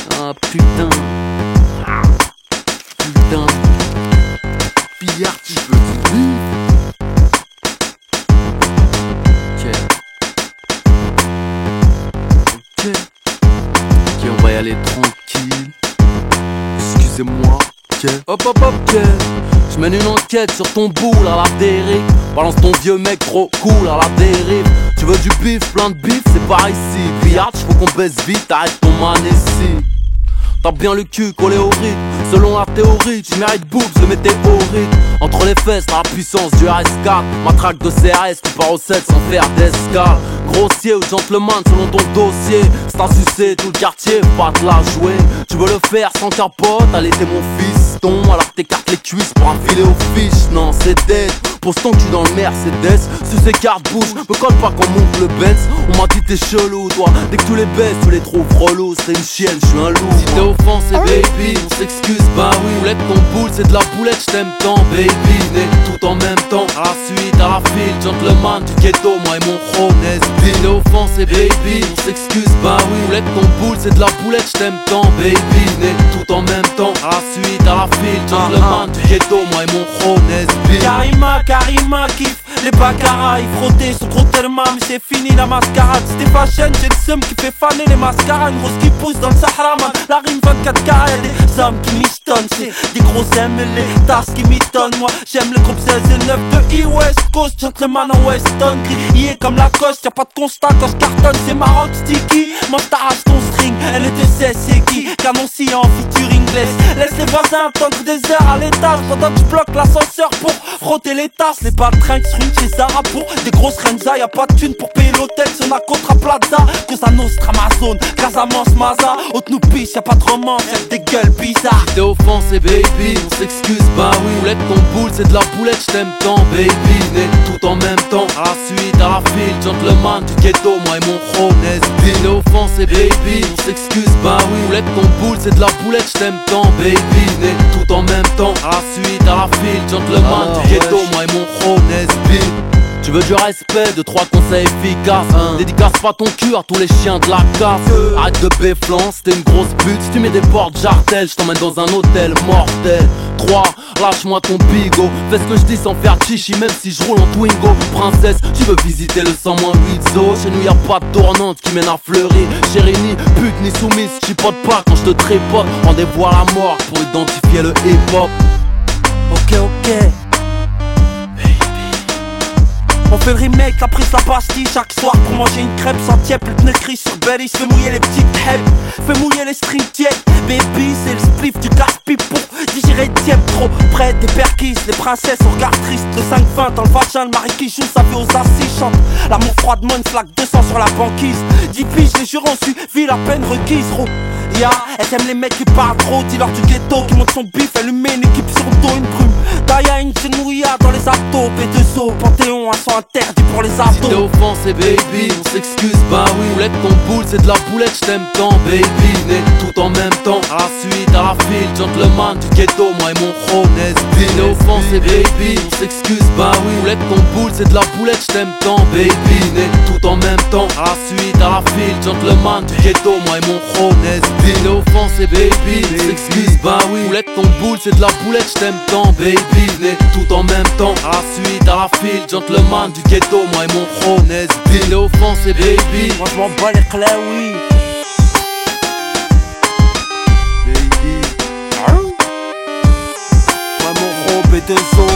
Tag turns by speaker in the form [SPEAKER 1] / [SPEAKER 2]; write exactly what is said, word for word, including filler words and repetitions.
[SPEAKER 1] Ah putain. Putain. Pillard, tu veux du bif. Ok. Ok. Ok, on va y aller tranquille. Excusez-moi. Ok. Hop hop hop, ok. Je mène une enquête sur ton boule à la dérive. Balance ton vieux mec trop cool à la dérive. Tu veux du bif, plein de bif, c'est par ici. Pillard, faut qu'on baisse vite, arrête ton manessi. T'as bien le cul collé au rythme. Selon la théorie, tu mérites boobs de météorite. Entre les fesses, t'as la puissance du R S quatre. Matraque de C R S qui part au sept sans faire d'escale. Grossier ou gentleman selon ton dossier. C'est à sucer tout le quartier, pas te la jouer. Tu veux le faire sans capote, allez t'es mon fiston. Alors que t'écartes les cuisses pour un filet aux fiches. Non c'est dead, pose ton cul dans le Mercedes. Sur ces cartes bouche, me colle pas qu'on monte le Benz. On m'a dit t'es chelou toi, dès que tu les baisses tu les trouves relous. C'est une chienne, je suis un loup. Si t'es offensé baby, on s'excuse bah oui. Boulette ton boule c'est de la boulette, j't'aime tant baby. Né tout en même temps, à la suite, à la file. Gentleman du ghetto, moi et mon chrome Nesby. T'es offensé baby, on s'excuse bah oui. Boulette ton boule c'est de la boulette, j't'aime tant baby. Né tout en même temps, à la suite, à la file. Gentleman du ghetto, moi et mon chrome Nesby.
[SPEAKER 2] Karima, Karima kiffe les baccaras, il frottait son gros tellement, mais c'est fini la mascarade. C'était fashion, j'ai le seum qui fait faner les mascaras. Une grosse qui pousse dans le Sahara, man. La rime vingt-quatre carats, y'a des hommes qui mistonnent. C'est des gros M et les tasses qui m'étonnent. Moi j'aime le groupe seize et neuf de E-West Coast. Gentleman en Weston, grillé comme la coste. Y'a pas de constat quand je cartonne, c'est Maroc sticky. Mange t'arrache ton string, elle était seize, c'est qui? Canon en featuring glace. Laisse les voisins attendre des heures à l'étage. Pendant que tu bloques l'ascenseur pour frotter les tasses. Les baltringues se ruinent chez Zara pour des grosses Renza. Y'a pas de thune pour payer l'hôtel, c'est on a Contra Plaza. Cosa Nostra, Amazon, Casamance, Maza. Haute nous pisse, y'a pas de romance, y'a des gueules bizarres.
[SPEAKER 1] T'es offensé baby, on s'excuse bah oui. Boulette ton boule c'est de la boulette, j't'aime tant baby. Né tout en même temps, à la suite, à la file. Gentleman du ghetto, moi et mon chrome Nesby. T'es offensé baby, on s'excuse bah oui. Boulette ton boule c'est de la boulette, j't'aime tant baby. Né tout en même temps, à la suite, à la file. Gentleman
[SPEAKER 3] Alors,
[SPEAKER 1] du ghetto,
[SPEAKER 3] wesh.
[SPEAKER 1] moi et mon chrome Nesby. Tu veux du respect, de trois conseils efficaces hein. Dédicace pas ton cul à tous les chiens de la casse. Arrête de béflance, t'es une grosse pute. Si tu mets des portes jartelles, je t'emmène dans un hôtel mortel. Trois, lâche-moi ton bigot. Fais ce que je dis sans faire chichi, même si je roule en Twingo. Princesse, tu veux visiter le cent huit zoo. Chez nous y'a pas de tournante qui mène à Fleury. Chérie ni pute ni soumise, chipote pas quand je te trépote. Rendez-vous à la mort pour identifier le hip-hop.
[SPEAKER 2] Ok, ok. On fait le remake, la prise la pastille chaque soir pour manger une crêpe sans tiep. Le pneu gris sur Belly, fais mouiller les petites crêpes. Fais mouiller les string tièdes. Baby, c'est le spliff du casse-pipe pour digérer tiep. Trop près des perquises, les princesses au regard triste. Le cinq vingt dans le vagin, le mari qui joue, ça fait aux assises. Chante l'amour froid de une flaque deux cents sur la banquise. Dix piges, les jurons suivi la peine requise. Ro. Ya, elle aime les mecs qui parlent trop. Dis-leur du ghetto qui monte son bif, elle lui met une équipe sur le dos, une brume. Daya, une genouilla dans les abdos. B deux O, Panthéon, un son interdit pour les
[SPEAKER 1] Si t'es
[SPEAKER 2] abdos.
[SPEAKER 1] offensé baby, on s'excuse bah oui. Boulette ton boule c'est de la boulette, j't'aime tant baby. Né tout en même temps, à la suite, à la file. Gentleman du ghetto, moi et mon chrome Nesby. T'es offensé baby, on s'excuse bah oui. Boulette ton boule c'est de la boulette, j't'aime tant baby. Né tout en même temps, à la suite, à la file. Gentleman du ghetto, moi et mon chrome Nesby. T'es offensé baby, on s'excuse bah oui. Boulette ton boule c'est de la boulette, j't'aime tant baby. Né tout en même temps, à la suite, à la file. Gentleman du ghetto, moi et mon chrome Nesby. T'es offensé baby.
[SPEAKER 2] Moi je m'en bats les clés, oui.
[SPEAKER 1] Baby.
[SPEAKER 2] Moi mon gros B deux O.